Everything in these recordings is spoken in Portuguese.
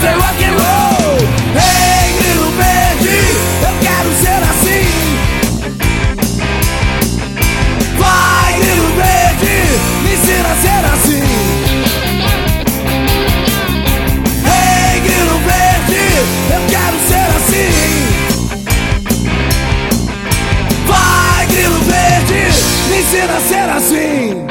isso é rock and roll. Ei, grilo verde, eu quero ser assim. Vai, grilo verde, me ensina a ser assim. Ei, grilo verde, eu quero ser assim. Vai, grilo verde, me ensina a ser assim.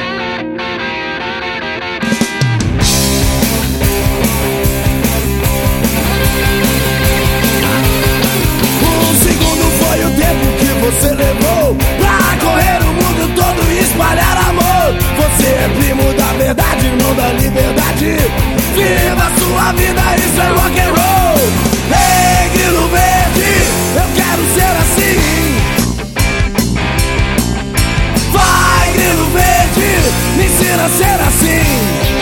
Você levou pra correr o mundo todo e espalhar amor. Você é primo da verdade, irmão da liberdade. Viva a sua vida, isso é rock and roll. Ei, grilo verde, eu quero ser assim. Vai, grilo verde, me ensina a ser assim.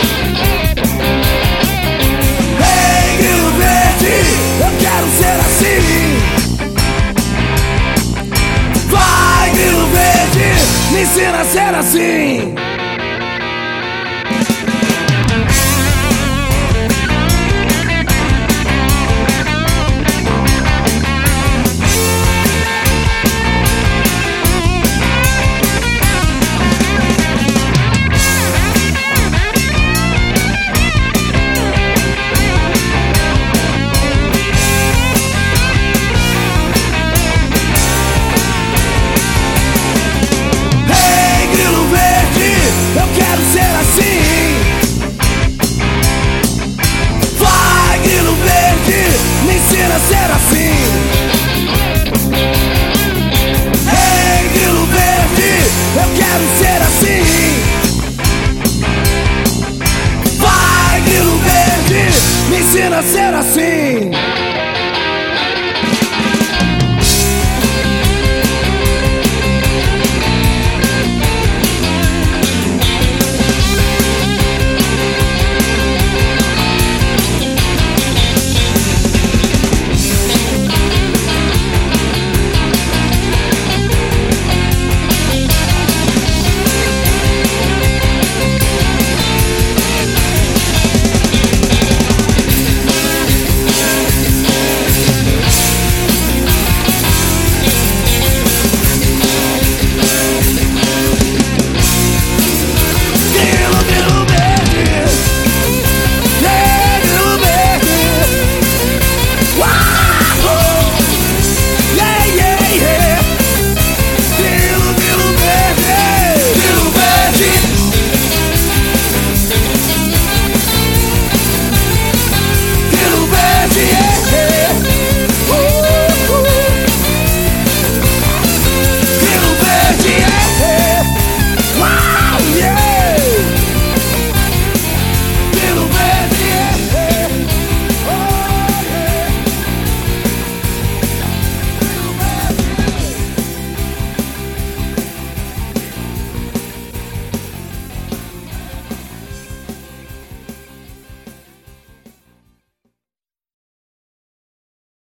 Ei, grilo verde, eu quero ser assim. Me ensina a ser assim.